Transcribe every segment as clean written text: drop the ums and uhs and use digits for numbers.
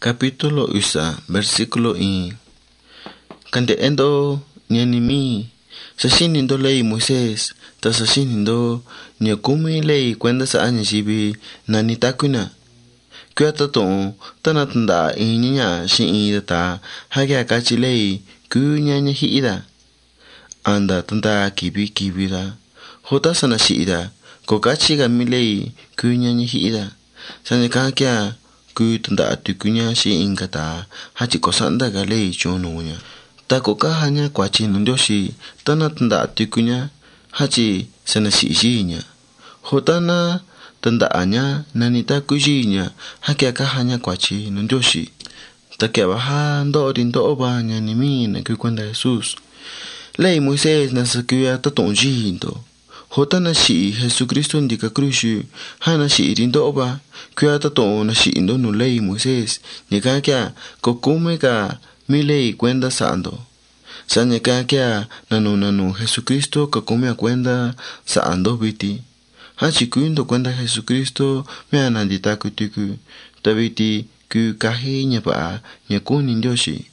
Capítulo Isa, versículo 1. Kandeendo nyanimi, sashinindo ley Moisés, ta sashinindo nyakumi ley kwenda sa anya jibi nani takuna. Kya tato tanatanda inya shi ta hagya kachi ley ku nyanya hiida. Anda tanda kibira. Hota sana shiida, kokachi gami ley ku nyanya hiida. Sanya kakya ku tanda tukunya shi ingata hachi kosanda gale chonunya takoka hanya kwachi nundoshi tana tanda tukunya hachi sana shijinya hotana tanda anya nanita kujinya hakia ka hanya kwachi nundoshi takia baha ndo oba nyanimi na kwenda Jesus lei Moisés na sakuya tatonjindo hotana shi Jesucristo ndika krushu hana shi rindo oba kya tato na shi indo no ley Moisés nika kya kokume ka mi ley kwenda sando sa nika kya nano Jesucristo kokume kwenda sando biti hachi kuindo kwenda Jesucristo me anandita kutuku tabiti ku kahi nyapa nyakuni ndioshi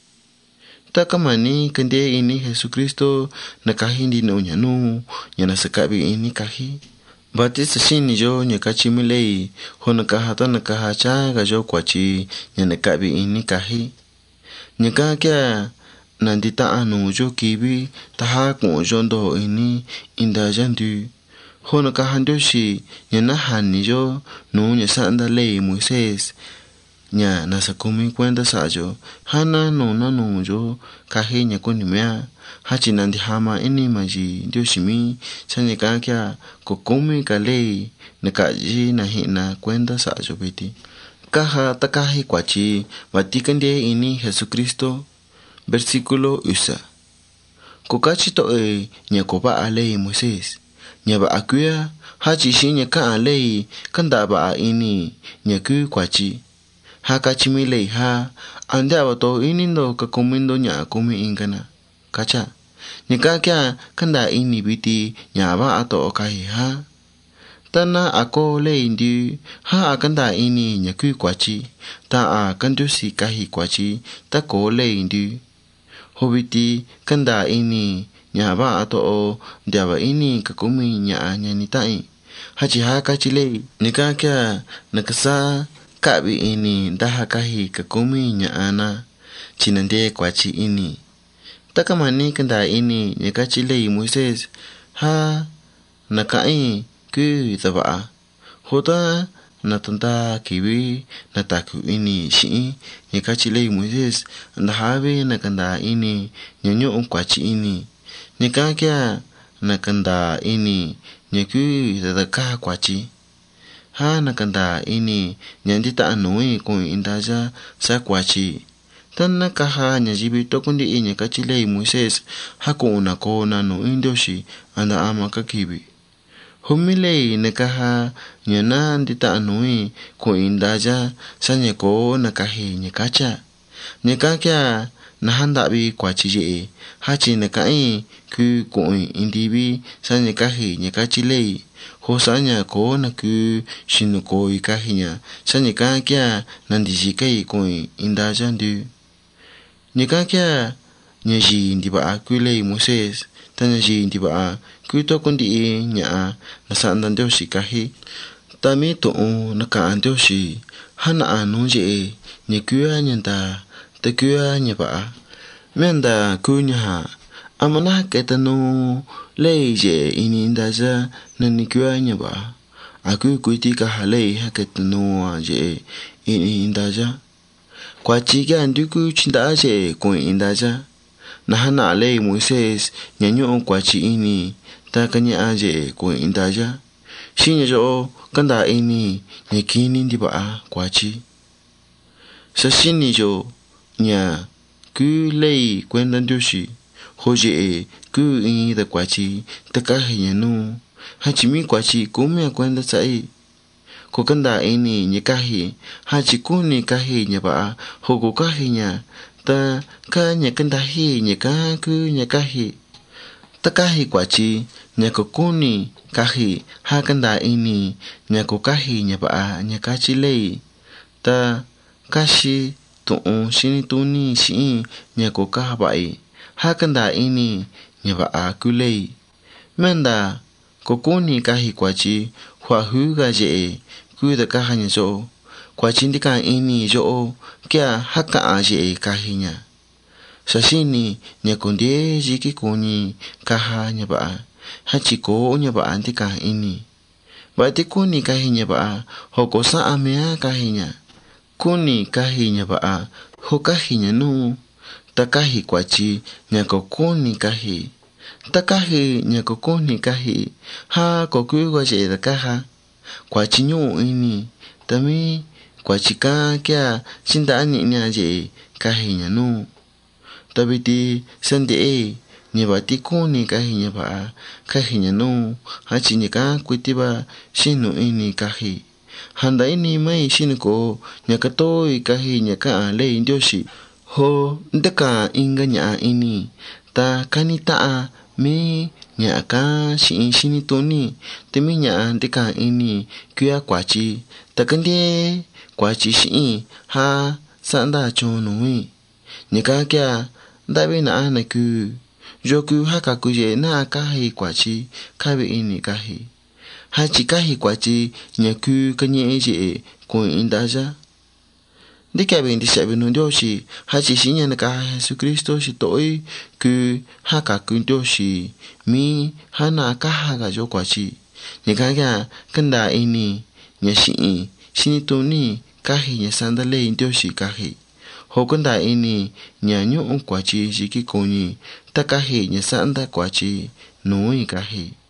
takamani kende ini Jesucristo nakahindi no nyanu nyana sakabi ini kahi Batista shini jo nyakachi milei hono kahata nakahacha gajo kwachi nyanakabi ini kahi nyaka kya nandita anu jo kibi taha jondo ini inda jandu hono kahandoshi nyana hani jo no nyasanda lei Moisés nya nasakumi kwenda sajo hana no nanu jo kahi nyakunimea hachi nandi hama ini maji ndioshimi sanya kakya kokumi kalei nakaji na hina kwenda sajo biti kaha takahi kwachi vatikandie ini Jesucristo versículo usa kokachi toe nyakoba alei Moisés nyaba akuya hachi shi nyaka alei kanda ba ini nyaku kwachi hakachimi lei ha ande abato inindo kakomindo nya kumi ingana kacha nika kya kanda ini biti nyaba ato okahi ha tana ako lei ndi ha akanda ini nyaku kwachi ta a kandusi kahi kwachi ta ko lei ndi hobiti kanda ini nyaba ato o ndaba ini kakumi nya nyanitai hachi hakachi lei nika kya nakasa kabi ini daha kahi kakumi nya ana chinande kwachi ini takamani kanda ini nyakachi lei Moisés ha nakai ku taba hota natanda kiwi nataku ini shi nyakachi lei Moisés ndahabe nakanda ini nyanyo kwachi ini nyakakya nakanda ini nyaku tadaka kwachi ha nakanda ini nyandita anui ko indaja sa kwachi tanna kaha nyajibi tokundi inya kachilei Moisés hakuna kona no indoshi anda ama kakibi humilei nakaha nyana ndita anui ko indaja sanya ko nakahi nyakacha nyakakya nahanda bi kwachi je hachi nakai ku ko indibi sanya kahi nyakachilei hosanya ko na ku shinu ko ikahinya sanya kakya nandijikai ko indaja ndu nyakakya nyaji ndiba akulei Moisés tanyaji ndiba ku tokundi nya nasanda ndoshi kahi tami to naka ndoshi hana anuje nyakya nyanda takya nyaba menda kunya amana ketano leije ini ndaja nanikya nyaba aku kuitika halei haketano aje ini ndaja kwachi ga nduku chindaje ko indaja nahana lei Moisés nyanyo kwachi ini takanya aje ko indaja shinya jo kanda ini nyakini ndiba kwachi sashini jo nya ku lei kwenda ndoshi hoje ku ini da kwachi takahi nyanu hachimi kwachi kumya kwenda sai kokanda ini nyakahi hachi kuni kahi nyaba hogo kahi nya ta ka nyakanda hi nyaka ku nyakahi takahi kwachi nyakokuni kahi hakanda ini nyakokahi nyaba nyakachi lei ta kashi tu'un xinituni xi'in nhà của ca vậy hakanda ini nhà vạ kulei menda có kuni kahi kwachi hua huga je kuda kaha nhà jo kwachi ndika ini jo kia haka je kahi nhà sashini nhà kondie jiki kuni kaha nhà vạ hachiko nhà vạ ndika ini vậy kuni kahi nhà vạ hoko sa amea kahi nhà kuni kahi nhà vạ ho kahi nhà nu takahi kwachi nhà có kuni kahi takahi nhà có kuni kahi ha có cứ qua dễ là kaha kwachi nyu ini tami kwachi ka kia xin đã nhị nhà dễ kahi nhà nu tabiti sende nhà vạ ti kuni kahi nhà vạ kahi nhà nu ha chỉ nhà ka kuitiba xinu ini kahi handa ini mai xin ko nhà ka tôi kahi nhà ka lei ndioshi ho ndeka inga nya ini ta kanita mi nya ka shini toni temi nya ndeka ini kya kwachi ta kande kwachi shi ha sanda chonui nya ka kya dabe na na ku joku haka kuje na kahi kwachi kabe ini kahi ha chi kahi kwachi nya ku kanye je ko indaja Dika ben disa ben Dioshi hachi sinya na ka Yesu Kristo si toi ku haka kun Dioshi mi hana ka haga jo kwachi ni ka ga kanda ini nya shi sini toni kahi nya sandale Dioshi kahi ho kanda ini nya nyu kwachi jiki koni takahi nya sanda kwachi noi kahi